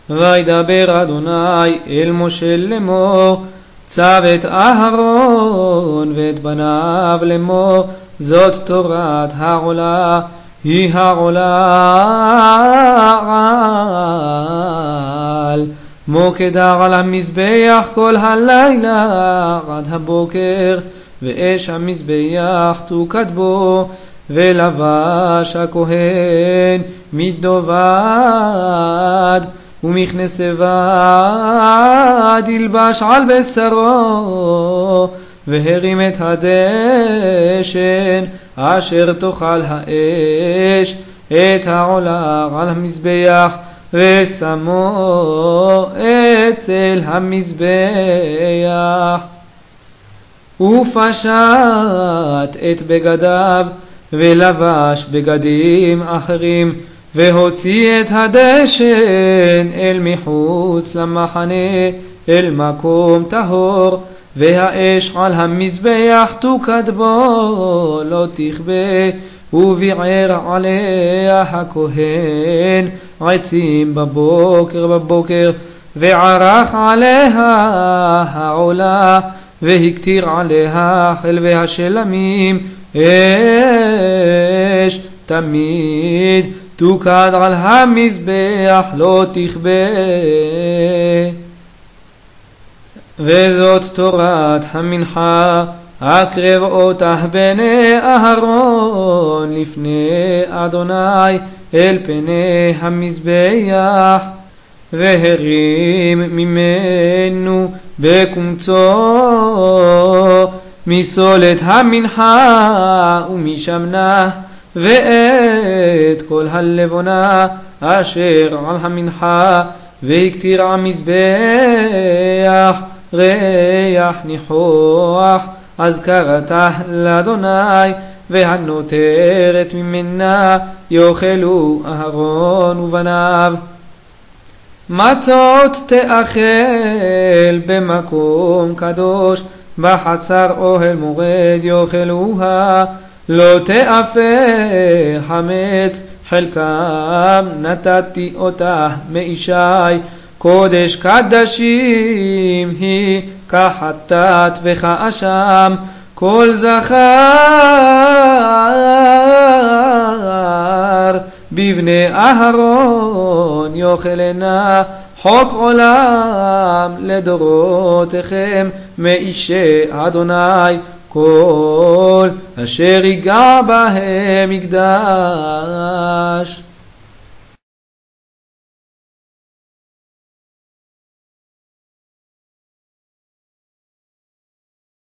וידבר אדוני אל משה לאמור, צו את אהרון ואת בניו לאמור, זאת תורת העולה, היא העולה על מוקד על המזבח כל הלילה עד הבוקר, ואש המזבח תוקד בו, ולבש הכהן מדובד ומכנסי בד ילבש על בשרו, והרים את הדשן אשר תאכל האש את העולה על המזבח, ושמו אצל המזבח. ופשט את בגדיו ולבש בגדים אחרים, והוציא את הדשן אל מחוץ למחנה אל מקום טהור, והאש על המזבח תוקד בו לא תכבה, וביער עליה הכהן עצים בבוקר, וערך עליה העולה, והקטיר עליה חלבי השלמים, אש תמיד תוקד על המזבח לא תכבה. וזאת תורת המנחה, הקרב אותה בני אהרון לפני אדוני אל פני המזבח, והרים ממנו בקומצו מסולת המנחה ומשמנה, ואת כל הלבונה אשר על המנחה, והקטיר המזבח ריח ניחוח, אז קראתה לאדוני, והנותרת ממנה יאכלו אהרון ובניו. מצות תאכל במקום קדוש, בחצר אוהל מורד יאכלוה, לא תאפה חמץ, חלקם נתתי אותה מאישי, קודש קדשים היא כחטאת וכאשם, כל זכר בבני אהרון יאכלנה, חוק עולם לדורותיכם מאישי אדוני, כל אשר ייגע בהם יקדש.